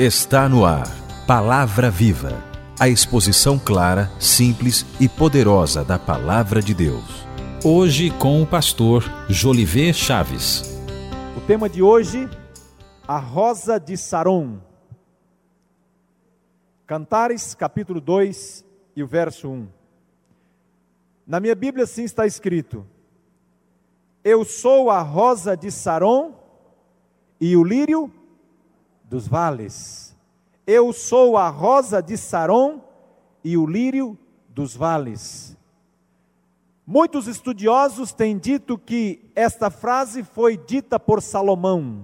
Está no ar, Palavra Viva, a exposição clara, simples e poderosa da Palavra de Deus. Hoje com o pastor Jolivet Chaves. O tema de hoje, a Rosa de Saron. Cantares, capítulo 2 e o verso 1. Na minha Bíblia assim está escrito: Eu sou a rosa de Saron e o lírio dos vales. Eu sou a rosa de Saron e o lírio dos vales. Muitos estudiosos têm dito que esta frase foi dita por Salomão.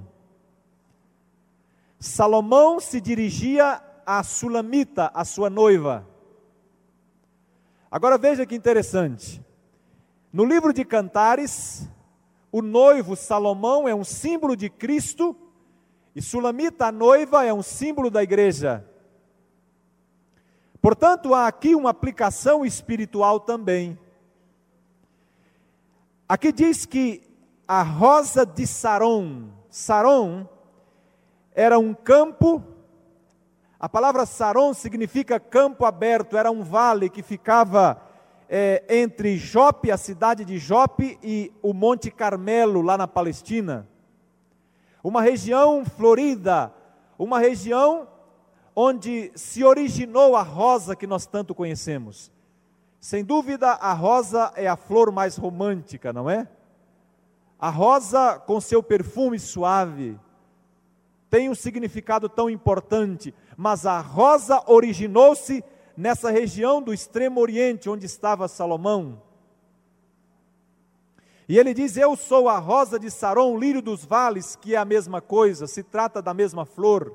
Salomão se dirigia a Sulamita, a sua noiva. Agora veja que interessante. No livro de Cantares, o noivo Salomão é um símbolo de Cristo e Sulamita, a noiva, é um símbolo da igreja. Portanto, há aqui uma aplicação espiritual também. Aqui diz que a rosa de Saron, Saron era um campo. A palavra Saron significa campo aberto, era um vale que ficava entre Jope, a cidade de Jope, e o Monte Carmelo, lá na Palestina. Uma região florida, uma região onde se originou a rosa que nós tanto conhecemos. Sem dúvida, a rosa é a flor mais romântica, não é? A rosa, com seu perfume suave, tem um significado tão importante, mas a rosa originou-se nessa região do Extremo Oriente, onde estava Salomão. E ele diz: eu sou a rosa de Saron, o lírio dos vales, que é a mesma coisa, se trata da mesma flor.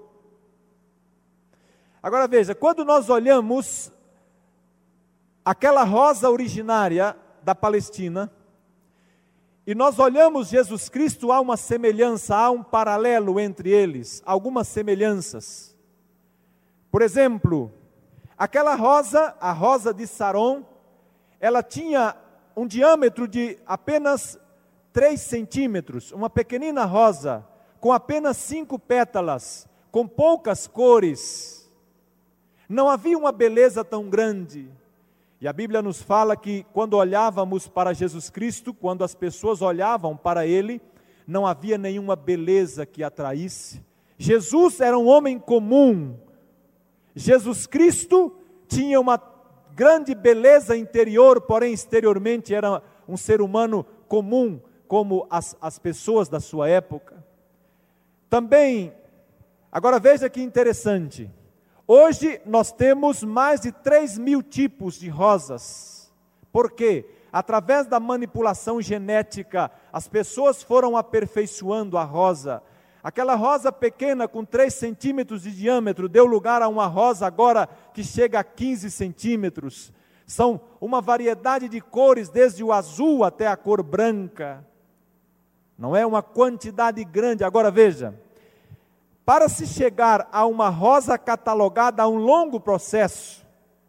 Agora veja, quando nós olhamos aquela rosa originária da Palestina, e nós olhamos Jesus Cristo, há uma semelhança, há um paralelo entre eles, algumas semelhanças. Por exemplo, aquela rosa, a rosa de Saron, ela tinha um diâmetro de apenas 3 centímetros, uma pequenina rosa, com apenas 5 pétalas, com poucas cores. Não havia uma beleza tão grande. E a Bíblia nos fala que quando olhávamos para Jesus Cristo, quando as pessoas olhavam para Ele, não havia nenhuma beleza que atraísse. Jesus era um homem comum. Jesus Cristo tinha uma grande beleza interior, porém exteriormente era um ser humano comum, como as pessoas da sua época. Também, agora veja que interessante, hoje nós temos mais de 3.000 tipos de rosas. Por quê? Através da manipulação genética, as pessoas foram aperfeiçoando a rosa. Aquela rosa pequena com 3 centímetros de diâmetro deu lugar a uma rosa agora que chega a 15 centímetros. São uma variedade de cores, desde o azul até a cor branca. Não é uma quantidade grande. Agora veja, para se chegar a uma rosa catalogada, há um longo processo.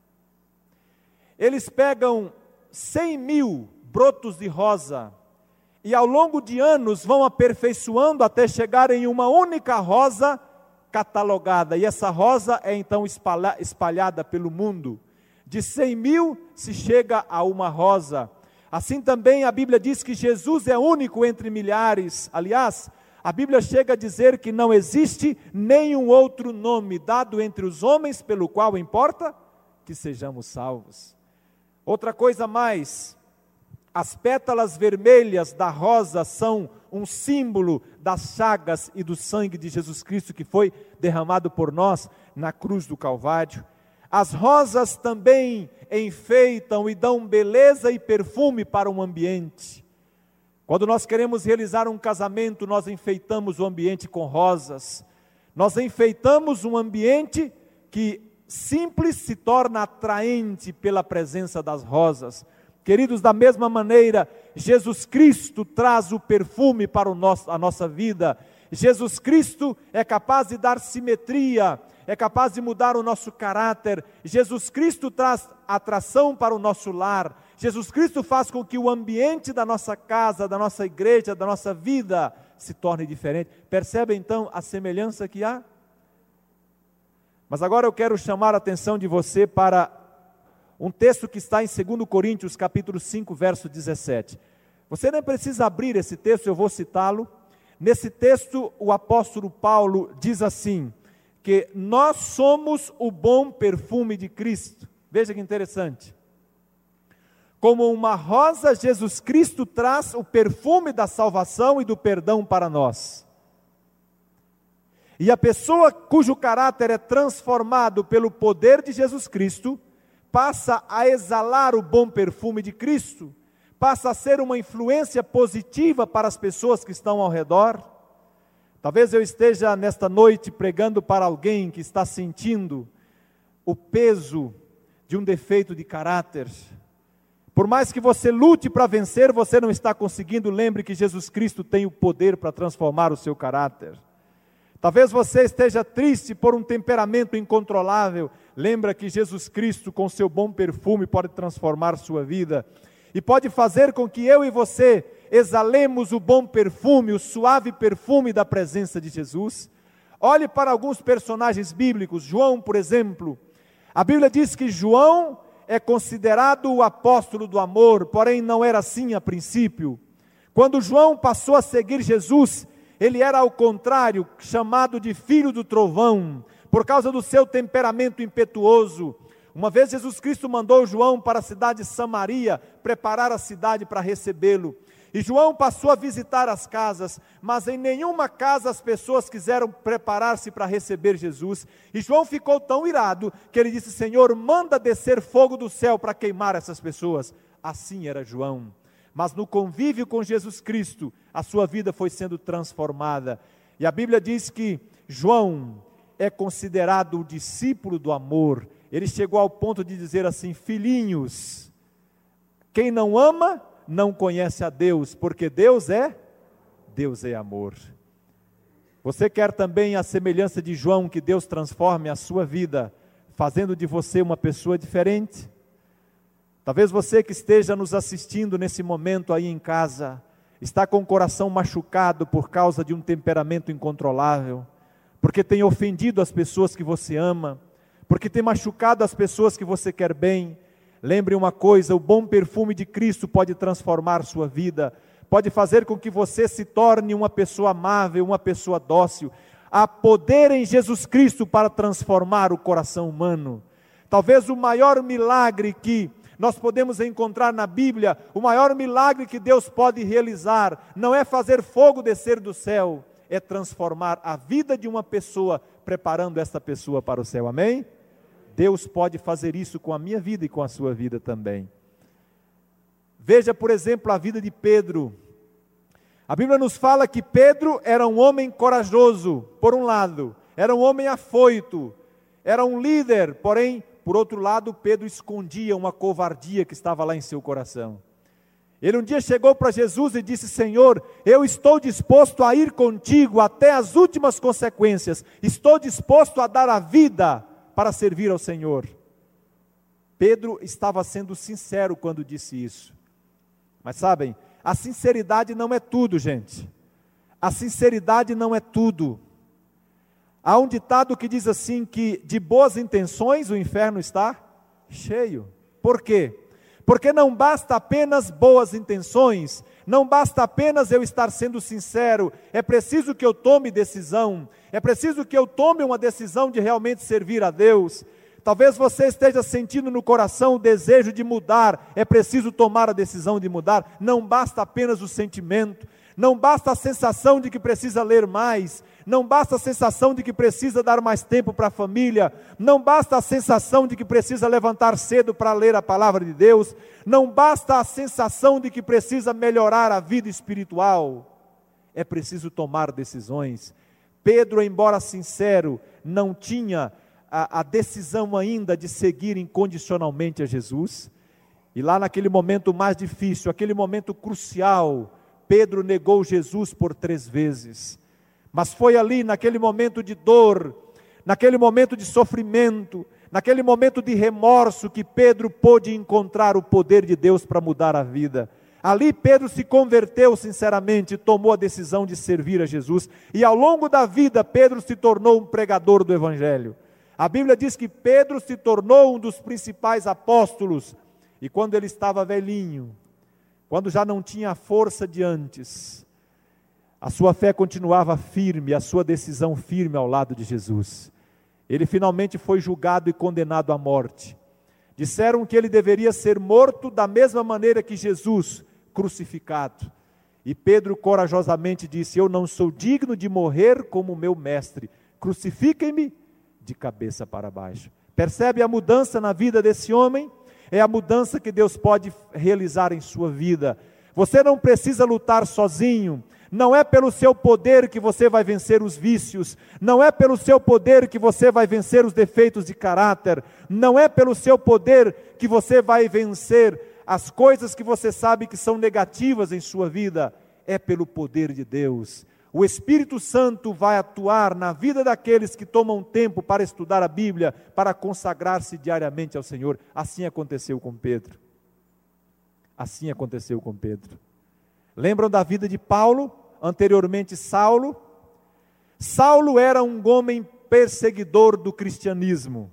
Eles pegam 100.000 brotos de rosa, e ao longo de anos vão aperfeiçoando até chegar em uma única rosa catalogada. E essa rosa é então espalhada pelo mundo. De 100.000 se chega a uma rosa. Assim também a Bíblia diz que Jesus é único entre milhares. Aliás, a Bíblia chega a dizer que não existe nenhum outro nome dado entre os homens pelo qual importa que sejamos salvos. Outra coisa mais, as pétalas vermelhas da rosa são um símbolo das chagas e do sangue de Jesus Cristo que foi derramado por nós na cruz do Calvário. As rosas também enfeitam e dão beleza e perfume para um ambiente. Quando nós queremos realizar um casamento, nós enfeitamos o ambiente com rosas. Nós enfeitamos um ambiente que simples se torna atraente pela presença das rosas. Queridos, da mesma maneira, Jesus Cristo traz o perfume para a nossa vida. Jesus Cristo é capaz de dar simetria, é capaz de mudar o nosso caráter. Jesus Cristo traz atração para o nosso lar. Jesus Cristo faz com que o ambiente da nossa casa, da nossa igreja, da nossa vida se torne diferente. Percebe então a semelhança que há? Mas agora eu quero chamar a atenção de você para um texto que está em 2 Coríntios, capítulo 5, verso 17. Você nem precisa abrir esse texto, eu vou citá-lo. Nesse texto, o apóstolo Paulo diz assim, que nós somos o bom perfume de Cristo. Veja que interessante. Como uma rosa, Jesus Cristo traz o perfume da salvação e do perdão para nós. E a pessoa cujo caráter é transformado pelo poder de Jesus Cristo, passa a exalar o bom perfume de Cristo, passa a ser uma influência positiva para as pessoas que estão ao redor. Talvez eu esteja nesta noite pregando para alguém que está sentindo o peso de um defeito de caráter. Por mais que você lute para vencer, você não está conseguindo. Lembre que Jesus Cristo tem o poder para transformar o seu caráter. Talvez você esteja triste por um temperamento incontrolável. Lembra que Jesus Cristo, com seu bom perfume, pode transformar sua vida. E pode fazer com que eu e você exalemos o bom perfume, o suave perfume da presença de Jesus. Olhe para alguns personagens bíblicos. João, por exemplo. A Bíblia diz que João é considerado o apóstolo do amor, porém não era assim a princípio. Quando João passou a seguir Jesus, ele era ao contrário, chamado de filho do trovão, por causa do seu temperamento impetuoso. Uma vez Jesus Cristo mandou João para a cidade de Samaria, preparar a cidade para recebê-lo. E João passou a visitar as casas, mas em nenhuma casa as pessoas quiseram preparar-se para receber Jesus. E João ficou tão irado que ele disse: Senhor, manda descer fogo do céu para queimar essas pessoas. Assim era João. Mas no convívio com Jesus Cristo, a sua vida foi sendo transformada. E a Bíblia diz que João é considerado o discípulo do amor. Ele chegou ao ponto de dizer assim: filhinhos, quem não ama não conhece a Deus, porque Deus é amor. Você quer também a semelhança de João, que Deus transforme a sua vida, fazendo de você uma pessoa diferente? Talvez você que esteja nos assistindo nesse momento aí em casa, está com o coração machucado por causa de um temperamento incontrolável, porque tem ofendido as pessoas que você ama, porque tem machucado as pessoas que você quer bem. Lembre uma coisa, o bom perfume de Cristo pode transformar sua vida, pode fazer com que você se torne uma pessoa amável, uma pessoa dócil. Há poder em Jesus Cristo para transformar o coração humano. Talvez o maior milagre que nós podemos encontrar na Bíblia, o maior milagre que Deus pode realizar, não é fazer fogo descer do céu, é transformar a vida de uma pessoa, preparando essa pessoa para o céu, amém? Deus pode fazer isso com a minha vida e com a sua vida também. Veja, por exemplo, a vida de Pedro. A Bíblia nos fala que Pedro era um homem corajoso, por um lado, era um homem afoito, era um líder, porém, por outro lado, Pedro escondia uma covardia que estava lá em seu coração. Ele um dia chegou para Jesus e disse: Senhor, eu estou disposto a ir contigo até as últimas consequências, estou disposto a dar a vida para servir ao Senhor. Pedro estava sendo sincero quando disse isso. Mas sabem, a sinceridade não é tudo, gente. A sinceridade não é tudo. Há um ditado que diz assim, que de boas intenções o inferno está cheio. Por quê? Porque não basta apenas boas intenções, não basta apenas eu estar sendo sincero, é preciso que eu tome decisão, é preciso que eu tome uma decisão de realmente servir a Deus. Talvez você esteja sentindo no coração o desejo de mudar, é preciso tomar a decisão de mudar. Não basta apenas o sentimento, não basta a sensação de que precisa ler mais, não basta a sensação de que precisa dar mais tempo para a família, não basta a sensação de que precisa levantar cedo para ler a palavra de Deus, não basta a sensação de que precisa melhorar a vida espiritual, é preciso tomar decisões. Pedro, embora sincero, não tinha a decisão ainda de seguir incondicionalmente a Jesus, e lá naquele momento mais difícil, aquele momento crucial, Pedro negou Jesus por 3 vezes, mas foi ali naquele momento de dor, naquele momento de sofrimento, naquele momento de remorso que Pedro pôde encontrar o poder de Deus para mudar a vida. Ali Pedro se converteu sinceramente, tomou a decisão de servir a Jesus, e ao longo da vida Pedro se tornou um pregador do Evangelho. A Bíblia diz que Pedro se tornou um dos principais apóstolos, e quando ele estava velhinho, quando já não tinha a força de antes, a sua fé continuava firme, a sua decisão firme ao lado de Jesus. Ele finalmente foi julgado e condenado à morte. Disseram que ele deveria ser morto da mesma maneira que Jesus, crucificado. E Pedro corajosamente disse: eu não sou digno de morrer como meu mestre, crucifiquem-me de cabeça para baixo. Percebe a mudança na vida desse homem? É a mudança que Deus pode realizar em sua vida. Você não precisa lutar sozinho. Não é pelo seu poder que você vai vencer os vícios, não é pelo seu poder que você vai vencer os defeitos de caráter, não é pelo seu poder que você vai vencer as coisas que você sabe que são negativas em sua vida, é pelo poder de Deus. O Espírito Santo vai atuar na vida daqueles que tomam tempo para estudar a Bíblia, para consagrar-se diariamente ao Senhor. Assim aconteceu com Pedro. Assim aconteceu com Pedro. Lembram da vida de Paulo? Anteriormente Saulo. Saulo era um homem perseguidor do cristianismo.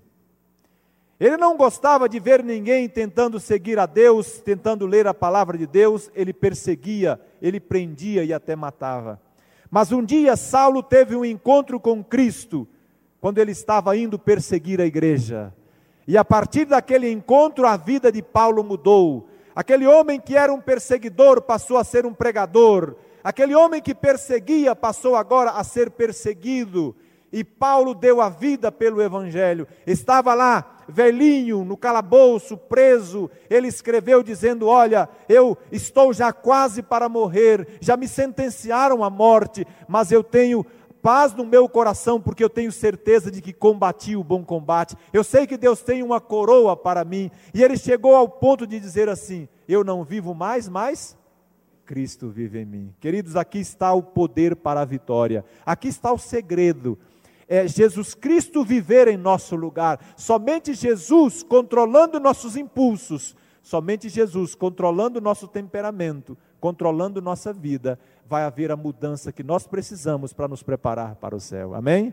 Ele não gostava de ver ninguém tentando seguir a Deus, tentando ler a palavra de Deus. Ele perseguia, ele prendia e até matava. Mas um dia Saulo teve um encontro com Cristo, quando ele estava indo perseguir a igreja. E a partir daquele encontro a vida de Paulo mudou. Aquele homem que era um perseguidor passou a ser um pregador. Aquele homem que perseguia passou agora a ser perseguido. E Paulo deu a vida pelo Evangelho. Estava lá, velhinho, no calabouço, preso. Ele escreveu dizendo: olha, eu estou já quase para morrer. Já me sentenciaram à morte, mas eu tenho paz no meu coração, porque eu tenho certeza de que combati o bom combate. Eu sei que Deus tem uma coroa para mim. E ele chegou ao ponto de dizer assim: eu não vivo mais, mas Cristo vive em mim. Queridos, aqui está o poder para a vitória. Aqui está o segredo. É Jesus Cristo viver em nosso lugar. Somente Jesus controlando nossos impulsos, somente Jesus controlando nosso temperamento, controlando nossa vida, vai haver a mudança que nós precisamos para nos preparar para o céu. Amém?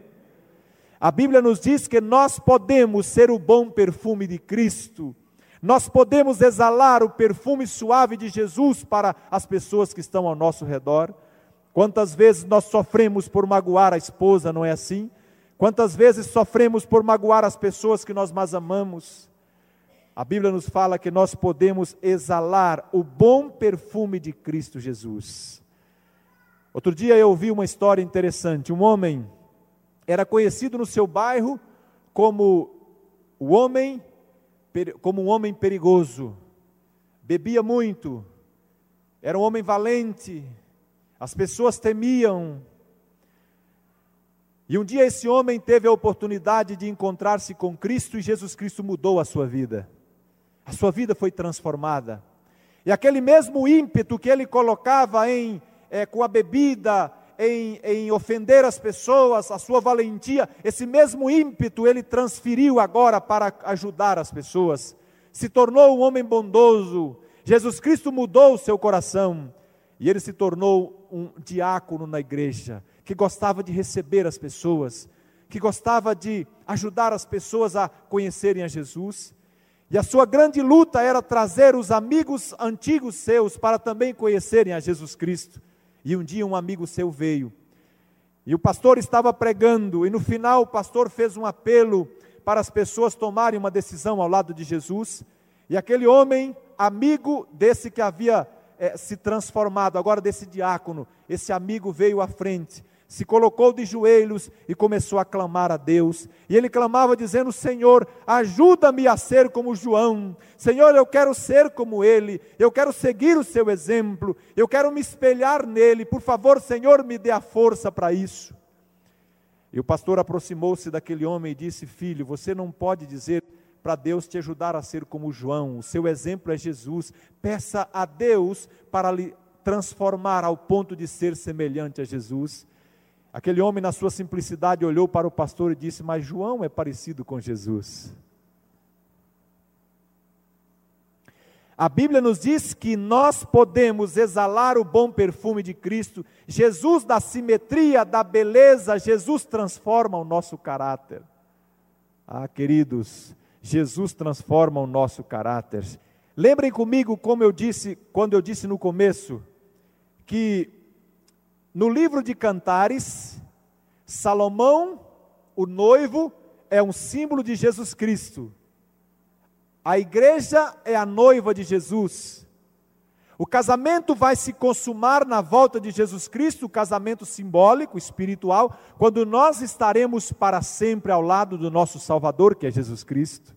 A Bíblia nos diz que nós podemos ser o bom perfume de Cristo. Nós podemos exalar o perfume suave de Jesus para as pessoas que estão ao nosso redor. Quantas vezes nós sofremos por magoar a esposa, não é assim? Quantas vezes sofremos por magoar as pessoas que nós mais amamos? A Bíblia nos fala que nós podemos exalar o bom perfume de Cristo Jesus. Outro dia eu ouvi uma história interessante. Um homem era conhecido no seu bairro como um homem perigoso. Bebia muito, era um homem valente, as pessoas temiam. E um dia esse homem teve a oportunidade de encontrar-se com Cristo, e Jesus Cristo mudou a sua vida. A sua vida foi transformada. E aquele mesmo ímpeto que ele colocava com a bebida, em ofender as pessoas, a sua valentia, esse mesmo ímpeto ele transferiu agora para ajudar as pessoas. Se tornou um homem bondoso. Jesus Cristo mudou o seu coração. E ele se tornou um diácono na igreja, que gostava de receber as pessoas, que gostava de ajudar as pessoas a conhecerem a Jesus. E a sua grande luta era trazer os amigos antigos seus para também conhecerem a Jesus Cristo. E um dia um amigo seu veio, e o pastor estava pregando, e no final o pastor fez um apelo para as pessoas tomarem uma decisão ao lado de Jesus. E aquele homem, amigo desse que havia se transformado, agora desse diácono, esse amigo veio à frente, se colocou de joelhos e começou a clamar a Deus. E ele clamava dizendo: Senhor, ajuda-me a ser como João. Senhor, eu quero ser como ele, eu quero seguir o seu exemplo, eu quero me espelhar nele. Por favor, Senhor, me dê a força para isso. E o pastor aproximou-se daquele homem e disse: filho, você não pode dizer para Deus te ajudar a ser como João. O seu exemplo é Jesus. Peça a Deus para lhe transformar ao ponto de ser semelhante a Jesus. Aquele homem, na sua simplicidade, olhou para o pastor e disse: mas João é parecido com Jesus. A Bíblia nos diz que nós podemos exalar o bom perfume de Cristo. Jesus dá simetria, dá beleza, Jesus transforma o nosso caráter. Ah, queridos, Jesus transforma o nosso caráter. Lembrem comigo como eu disse, quando eu disse no começo, que no livro de Cantares, Salomão, o noivo, é um símbolo de Jesus Cristo. A igreja é a noiva de Jesus. O casamento vai se consumar na volta de Jesus Cristo, o casamento simbólico, espiritual, quando nós estaremos para sempre ao lado do nosso Salvador, que é Jesus Cristo.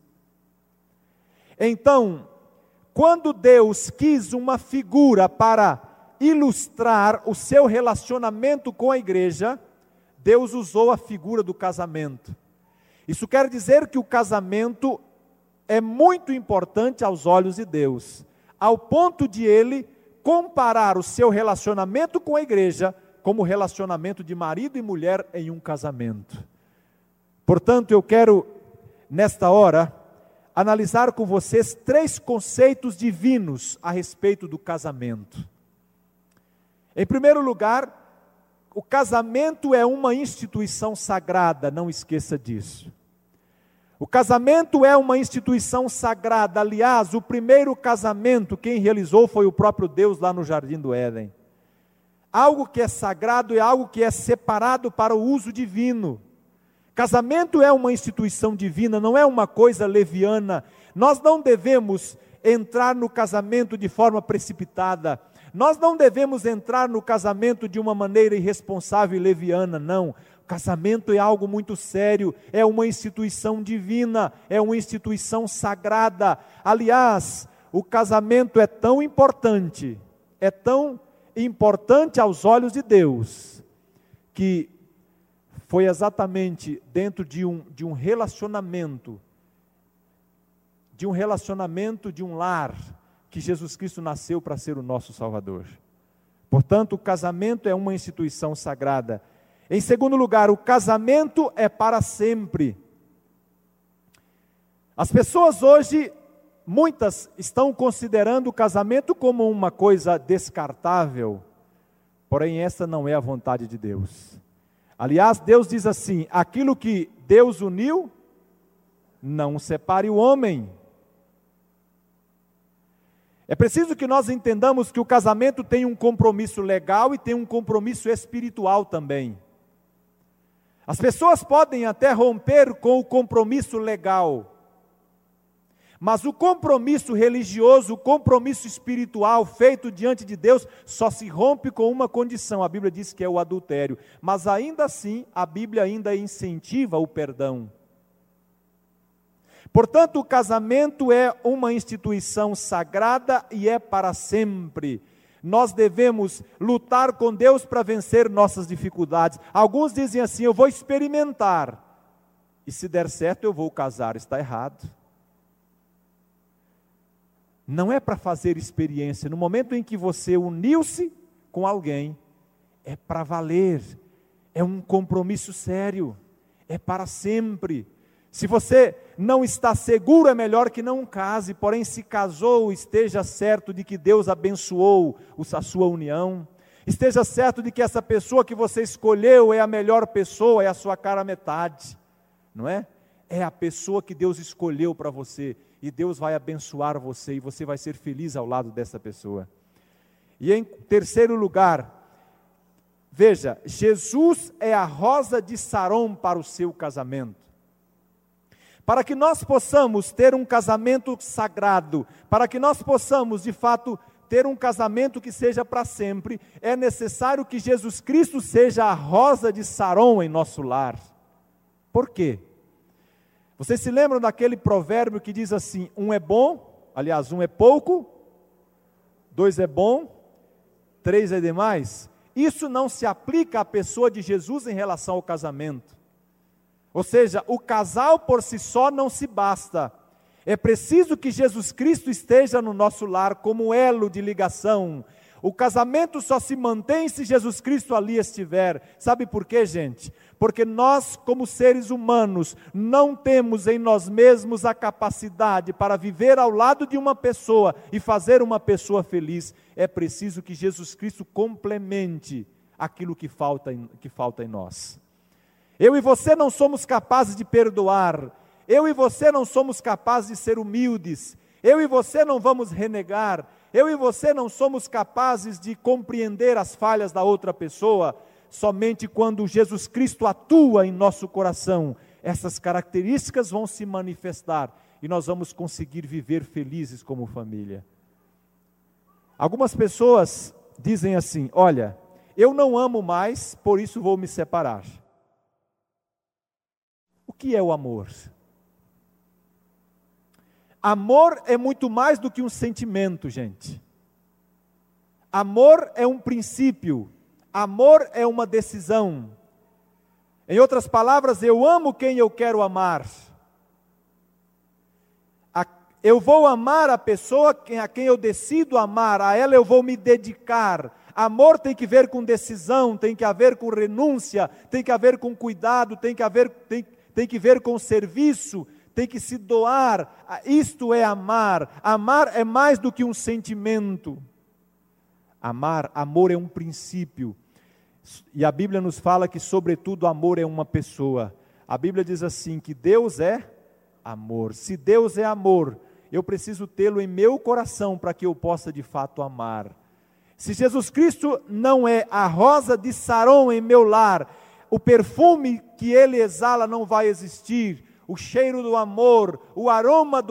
Então, quando Deus quis uma figura para ilustrar o seu relacionamento com a igreja, Deus usou a figura do casamento. Isso quer dizer que o casamento é muito importante aos olhos de Deus, ao ponto de Ele comparar o seu relacionamento com a igreja como o relacionamento de marido e mulher em um casamento. Portanto, eu quero, nesta hora, analisar com vocês 3 conceitos divinos a respeito do casamento. Em primeiro lugar, o casamento é uma instituição sagrada, não esqueça disso. O casamento é uma instituição sagrada. Aliás, o primeiro casamento quem realizou foi o próprio Deus lá no Jardim do Éden. Algo que é sagrado é algo que é separado para o uso divino. Casamento é uma instituição divina, não é uma coisa leviana. Nós não devemos entrar no casamento de forma precipitada. Nós não devemos entrar no casamento de uma maneira irresponsável e leviana, não. Casamento é algo muito sério, é uma instituição divina, é uma instituição sagrada. Aliás, o casamento é tão importante aos olhos de Deus, que foi exatamente dentro de um relacionamento, de um lar, que Jesus Cristo nasceu para ser o nosso Salvador. Portanto, o casamento é uma instituição sagrada. Em segundo lugar, o casamento é para sempre. As pessoas hoje, muitas estão considerando o casamento como uma coisa descartável, porém essa não é a vontade de Deus. Aliás, Deus diz assim: aquilo que Deus uniu, não separe o homem. É preciso que nós entendamos que o casamento tem um compromisso legal e tem um compromisso espiritual também. As pessoas podem até romper com o compromisso legal, mas o compromisso religioso, o compromisso espiritual feito diante de Deus, só se rompe com uma condição. A Bíblia diz que é o adultério, mas ainda assim, a Bíblia ainda incentiva o perdão. Portanto, o casamento é uma instituição sagrada e é para sempre. Nós devemos lutar com Deus para vencer nossas dificuldades. Alguns dizem assim: eu vou experimentar, e se der certo eu vou casar. Está errado. Não é para fazer experiência. No momento em que você uniu-se com alguém, é para valer, é um compromisso sério, é para sempre. Se você não está seguro, é melhor que não case, porém se casou, esteja certo de que Deus abençoou a sua união, esteja certo de que essa pessoa que você escolheu é a melhor pessoa, é a sua cara metade, não é? É a pessoa que Deus escolheu para você, e Deus vai abençoar você, e você vai ser feliz ao lado dessa pessoa. E em terceiro lugar, veja, Jesus é a rosa de Saron para o seu casamento. Para que nós possamos ter um casamento sagrado, para que nós possamos, de fato, ter um casamento que seja para sempre, é necessário que Jesus Cristo seja a rosa de Saron em nosso lar. Por quê? Vocês se lembram daquele provérbio que diz assim: um é bom, aliás, um é pouco, 2 é bom, 3 é demais? Isso não se aplica à pessoa de Jesus em relação ao casamento. Ou seja, o casal por si só não se basta. É preciso que Jesus Cristo esteja no nosso lar como elo de ligação. O casamento só se mantém se Jesus Cristo ali estiver. Sabe por quê, gente? Porque nós, como seres humanos, não temos em nós mesmos a capacidade para viver ao lado de uma pessoa e fazer uma pessoa feliz. É preciso que Jesus Cristo complemente aquilo que falta em nós. Eu e você não somos capazes de perdoar. Eu e você não somos capazes de ser humildes. Eu e você não vamos renegar. Eu e você não somos capazes de compreender as falhas da outra pessoa. Somente quando Jesus Cristo atua em nosso coração, essas características vão se manifestar e nós vamos conseguir viver felizes como família. Algumas pessoas dizem assim: olha, eu não amo mais, por isso vou me separar. O que é o amor? Amor é muito mais do que um sentimento, gente. Amor é um princípio. Amor é uma decisão. Em outras palavras, eu amo quem eu quero amar. Eu vou amar a pessoa a quem eu decido amar, a ela eu vou me dedicar. Amor tem que ver com decisão, tem que ver com renúncia, tem que ver com cuidado, tem que ver com serviço, tem que se doar. Isto é amar. Amar é mais do que um sentimento. Amor é um princípio. E a Bíblia nos fala que, sobretudo, amor é uma pessoa. A Bíblia diz assim, que Deus é amor. Se Deus é amor, eu preciso tê-lo em meu coração para que eu possa de fato amar. Se Jesus Cristo não é a rosa de Saron em meu lar, o perfume que ele exala não vai existir. O cheiro do amor, o aroma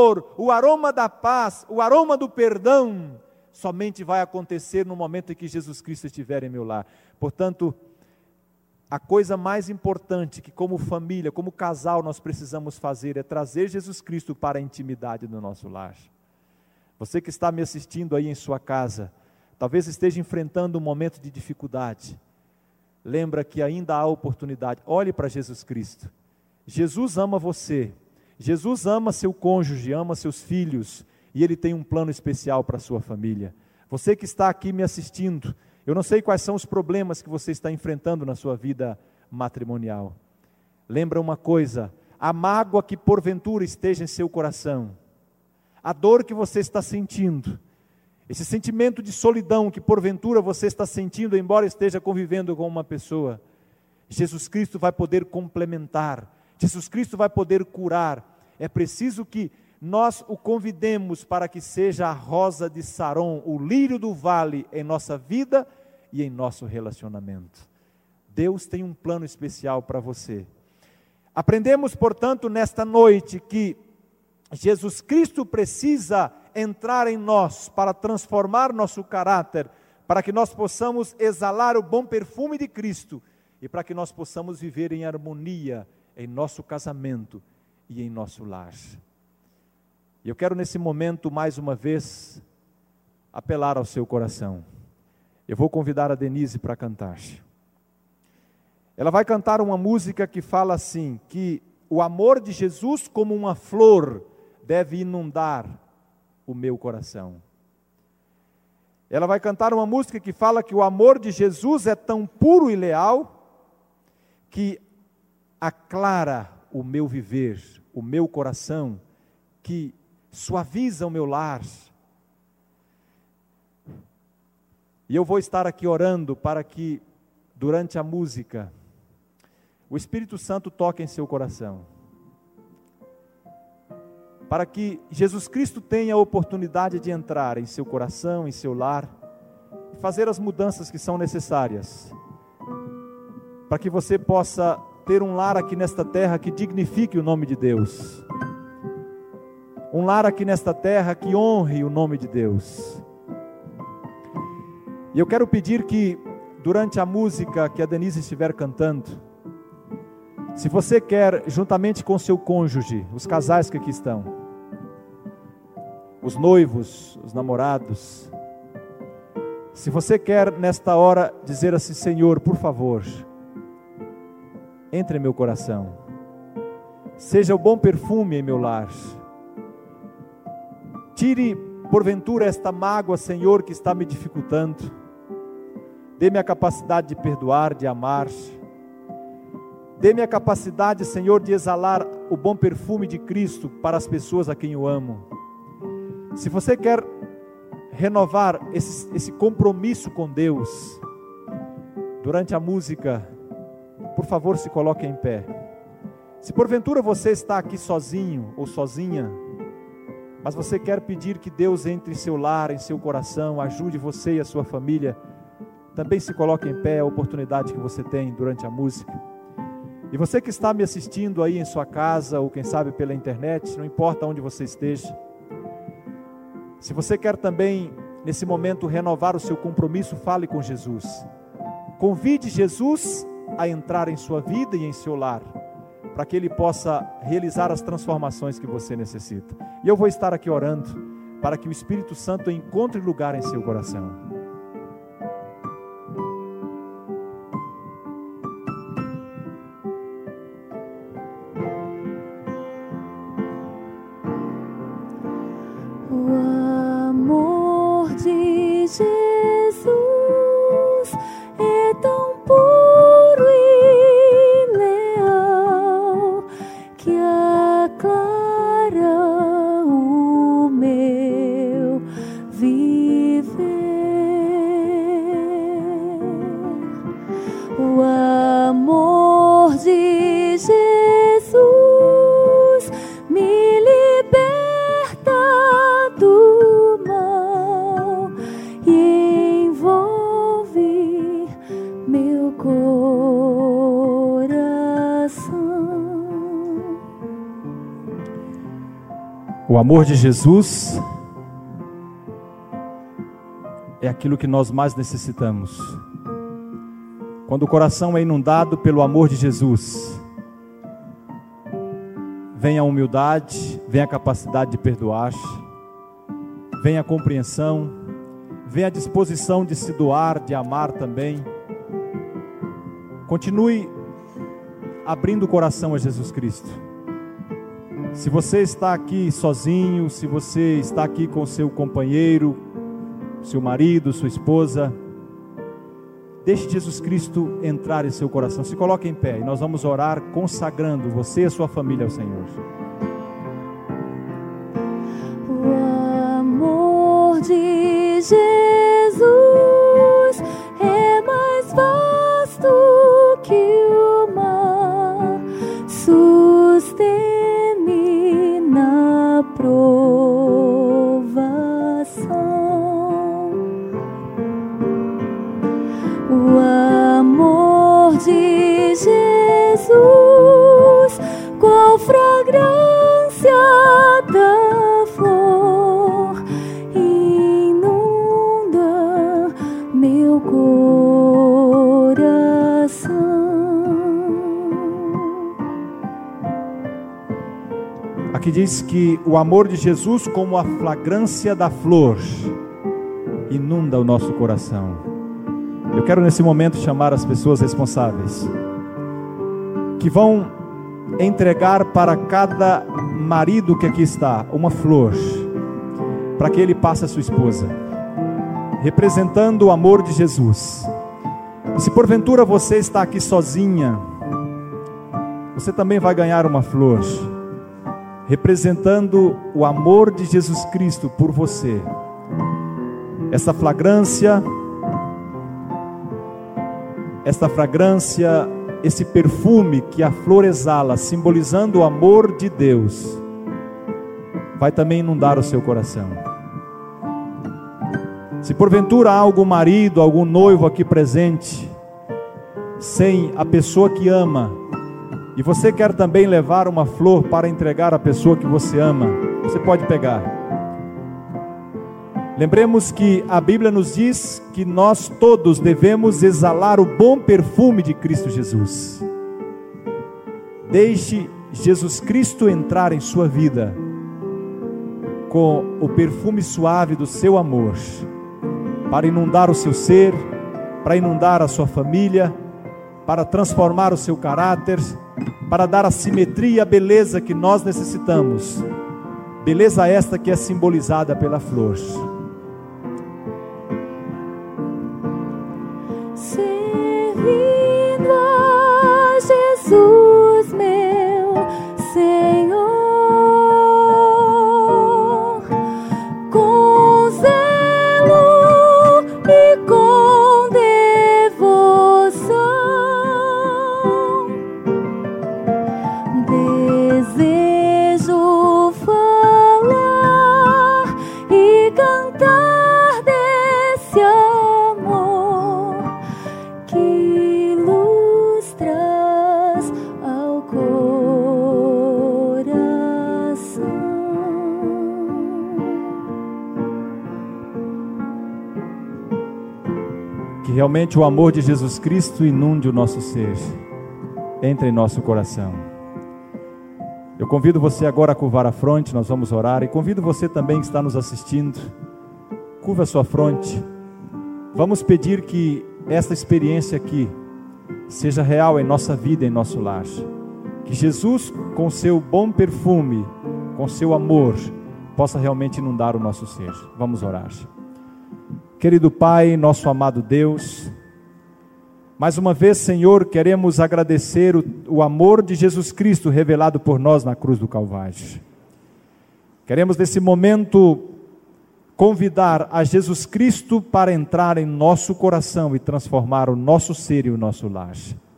da paz, o aroma do perdão, somente vai acontecer no momento em que Jesus Cristo estiver em meu lar. Portanto, a coisa mais importante que como família, como casal nós precisamos fazer é trazer Jesus Cristo para a intimidade do nosso lar. Você que está me assistindo aí em sua casa, talvez esteja enfrentando um momento de dificuldade. Lembra que ainda há oportunidade. Olhe para Jesus Cristo. Jesus ama você. Jesus ama seu cônjuge, ama seus filhos. E Ele tem um plano especial para a sua família. Você que está aqui me assistindo, eu não sei quais são os problemas que você está enfrentando na sua vida matrimonial. Lembra uma coisa, a mágoa que porventura esteja em seu coração, a dor que você está sentindo, esse sentimento de solidão que porventura você está sentindo, embora esteja convivendo com uma pessoa, Jesus Cristo vai poder complementar, Jesus Cristo vai poder curar. É preciso que nós o convidemos para que seja a rosa de Saron, o lírio do vale em nossa vida e em nosso relacionamento. Deus tem um plano especial para você. Aprendemos, portanto, nesta noite que Jesus Cristo precisa entrar em nós para transformar nosso caráter, para que nós possamos exalar o bom perfume de Cristo e para que nós possamos viver em harmonia em nosso casamento e em nosso lar. E eu quero nesse momento, mais uma vez, apelar ao seu coração. Eu vou convidar a Denise para cantar. Ela vai cantar uma música que fala assim, que o amor de Jesus como uma flor deve inundar o meu coração. Ela vai cantar uma música que fala que o amor de Jesus é tão puro e leal, que aclara o meu viver, o meu coração, que suaviza o meu lar. E eu vou estar aqui orando para que, durante a música, o Espírito Santo toque em seu coração. Para que Jesus Cristo tenha a oportunidade de entrar em seu coração, em seu lar, e fazer as mudanças que são necessárias. Para que você possa ter um lar aqui nesta terra que dignifique o nome de Deus. Um lar aqui nesta terra que honre o nome de Deus. E eu quero pedir que, durante a música que a Denise estiver cantando, se você quer, juntamente com seu cônjuge, os casais que aqui estão, os noivos, os namorados, se você quer nesta hora dizer assim: Senhor, por favor, entre em meu coração, seja o bom perfume em meu lar, tire porventura esta mágoa, Senhor, que está me dificultando, dê-me a capacidade de perdoar, de amar, dê-me a capacidade, Senhor, de exalar o bom perfume de Cristo para as pessoas a quem eu amo. Se você quer renovar esse compromisso com Deus, durante a música, por favor, se coloque em pé. Se porventura você está aqui sozinho ou sozinha, mas você quer pedir que Deus entre em seu lar, em seu coração, ajude você e a sua família, também se coloque em pé, a oportunidade que você tem durante a música. E você que está me assistindo aí em sua casa, ou quem sabe pela internet, não importa onde você esteja, se você quer também, nesse momento, renovar o seu compromisso, fale com Jesus. Convide Jesus a entrar em sua vida e em seu lar, para que Ele possa realizar as transformações que você necessita. E eu vou estar aqui orando, para que o Espírito Santo encontre lugar em seu coração. O amor de Jesus é tão puro e leal que aclara o meu viver. O amor de Jesus me liberta do mal e envolve meu coração. O amor de Jesus é aquilo que nós mais necessitamos. Quando o coração é inundado pelo amor de Jesus, vem a humildade, vem a capacidade de perdoar, vem a compreensão, vem a disposição de se doar, de amar também. Continue abrindo o coração a Jesus Cristo. Se você está aqui sozinho, se você está aqui com seu companheiro, seu marido, sua esposa, deixe Jesus Cristo entrar em seu coração. Se coloque em pé e nós vamos orar consagrando você e a sua família ao Senhor. O amor de Jesus é mais vasto que o mar, sustém-me na provação. O amor de Jesus, qual fragrância da flor, inunda meu coração. Aqui diz que o amor de Jesus, como a fragrância da flor, inunda o nosso coração. Eu quero nesse momento chamar as pessoas responsáveis, que vão entregar para cada marido que aqui está, uma flor, para que ele passe a sua esposa, representando o amor de Jesus. E se porventura você está aqui sozinha, você também vai ganhar uma flor, representando o amor de Jesus Cristo por você. Essa fragrância, esse perfume que a flor exala, simbolizando o amor de Deus, vai também inundar o seu coração. Se porventura há algum marido, algum noivo aqui presente, sem a pessoa que ama, e você quer também levar uma flor para entregar à pessoa que você ama, você pode pegar. Lembremos que a Bíblia nos diz que nós todos devemos exalar o bom perfume de Cristo Jesus. Deixe Jesus Cristo entrar em sua vida com o perfume suave do seu amor, para inundar o seu ser, para inundar a sua família, para transformar o seu caráter, para dar a simetria e a beleza que nós necessitamos. Beleza esta que é simbolizada pela flor. Servindo a Jesus, meu Senhor, com zelo e com devoção, que realmente o amor de Jesus Cristo inunde o nosso ser, entre em nosso coração. Eu convido você agora a curvar a fronte, nós vamos orar, e convido você também que está nos assistindo, curva a sua fronte. Vamos pedir que esta experiência aqui seja real em nossa vida, em nosso lar. Que Jesus, com seu bom perfume, com seu amor, possa realmente inundar o nosso ser. Vamos orar. Querido Pai, nosso amado Deus, mais uma vez, Senhor, queremos agradecer o amor de Jesus Cristo revelado por nós na cruz do Calvário. Queremos nesse momento convidar a Jesus Cristo para entrar em nosso coração e transformar o nosso ser e o nosso lar.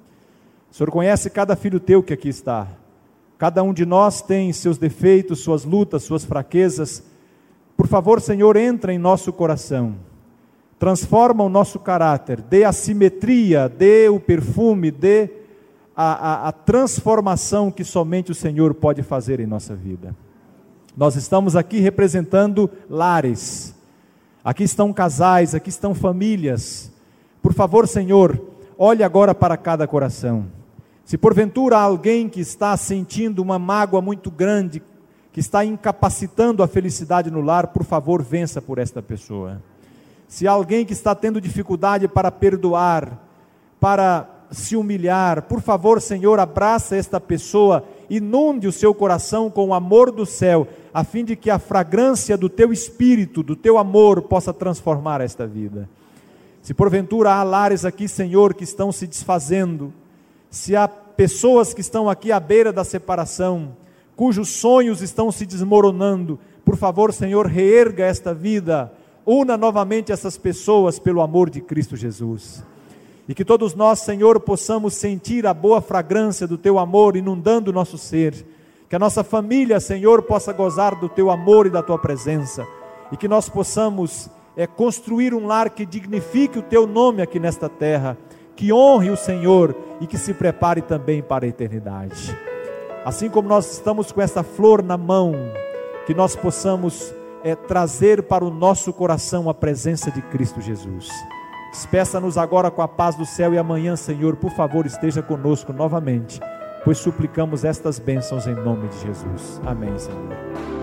O Senhor conhece cada filho teu que aqui está. Cada um de nós tem seus defeitos, suas lutas, suas fraquezas. Por favor, Senhor, entra em nosso coração. Transforma o nosso caráter, dê a simetria, dê o perfume, dê a transformação que somente o Senhor pode fazer em nossa vida. Nós estamos aqui representando lares, aqui estão casais, aqui estão famílias. Por favor, Senhor, olhe agora para cada coração. Se porventura há alguém que está sentindo uma mágoa muito grande, que está incapacitando a felicidade no lar, por favor, vença por esta pessoa. Se há alguém que está tendo dificuldade para perdoar, para se humilhar, por favor, Senhor, abraça esta pessoa, inunde o seu coração com o amor do céu, a fim de que a fragrância do teu espírito, do teu amor, possa transformar esta vida. Se porventura há lares aqui, Senhor, que estão se desfazendo, se há pessoas que estão aqui à beira da separação, cujos sonhos estão se desmoronando, por favor, Senhor, reerga esta vida, una novamente essas pessoas pelo amor de Cristo Jesus. E que todos nós, Senhor, possamos sentir a boa fragrância do Teu amor inundando o nosso ser. Que a nossa família, Senhor, possa gozar do Teu amor e da Tua presença. E que nós possamos construir um lar que dignifique o Teu nome aqui nesta terra. Que honre o Senhor e que se prepare também para a eternidade. Assim como nós estamos com essa flor na mão, que nós possamos trazer para o nosso coração a presença de Cristo Jesus. Despeça-nos agora com a paz do céu e amanhã, Senhor, por favor, esteja conosco novamente, pois suplicamos estas bênçãos em nome de Jesus. Amém, Senhor.